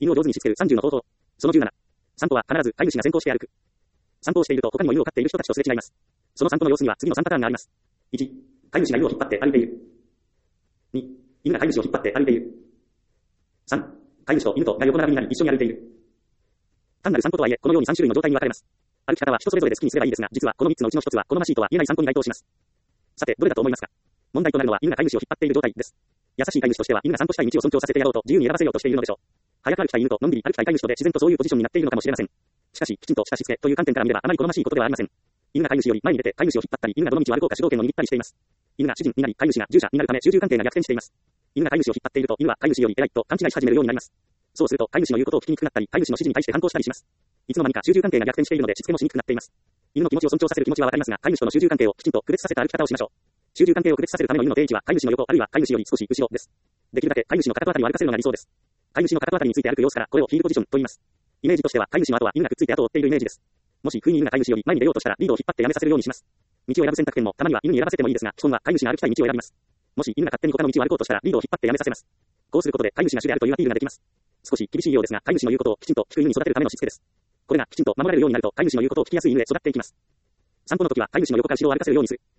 犬を上手にしつける30の方法。その17。散歩は必ず飼い主が先行して歩く。散歩をしていると他にも犬を飼っている人たちとすれ違います。その散歩の様子には次の3パターンがあります。1、飼い主が犬を引っ張って歩いている。2、犬が飼い主を引っ張って歩いている。3、飼い主と犬とが横並びになり一緒に歩いている。単なる散歩とはいえ、このように3種類の状態に分かれます。歩き方は人それぞれで好きにすればいいですが、実はこの3つのうちの1つは好ましいとは言えない散歩に該当します。さて、どれだと思いますか？問題となるのは犬が飼い主を引っ張っている状態です。優しい飼い主としては犬が散歩したい道を尊重させてやろうと自由に選ばせようとしているのでしょう。早く歩きたい犬とのんびり歩きたい飼い主とで自然とそういうポジションになっているのかもしれません。しかし、きちんとしたしつけという観点から見ればあまり好ましいことではありません。犬が飼い主より前に出て飼い主を引っ張ったり、犬がどの道を歩こうか主導権を握ったりしています。犬が主人になり飼い主が従者になるため主従関係が逆転しています。犬が飼い主を引っ張っていると犬は飼い主より偉いと勘違いし始めるようになります。そうすると飼い主の言うことを聞きにくくなったり、飼い主の指示に対して反抗したりします。いつの間にか主従関係が逆転しているのでしつけもしにくくなっています。犬の気持ちを尊重させる気持ちはわかりますが、飼い主との主従関係をきちんと区別させた歩き方をしましょう。主従関係を区別させるための犬の定位置は飼い主の横あるいは飼い主より少し後ろです。できるだけ飼い主のかかとあたりを歩かせるのが理想です。飼い主のかかとあたりについて歩く様子からこれをヒールポジションと言います。イメージとしては飼い主の後は犬がくっついて後を追っているイメージです。もし不意に犬が飼い主より前に出ようとしたらリードを引っ張ってやめさせるようにします。道を選ぶ選択権もたまには犬に選ばせてもいいですが、基本は飼い主が歩きたい道を選びます。もし犬が勝手に他の道を歩こうとしたらリードを引っ張ってやめさせます。こうすることで飼い主が主であるというアピールができます。少し厳しいようですが、飼い主の言うことをきちんと聞く犬に育てるためのしつけです。これがきちんと守られるようになると飼い主の言うことを聞きやすい犬へ育っていきます。散歩の時は飼い主の横から後ろを歩かせるようにする。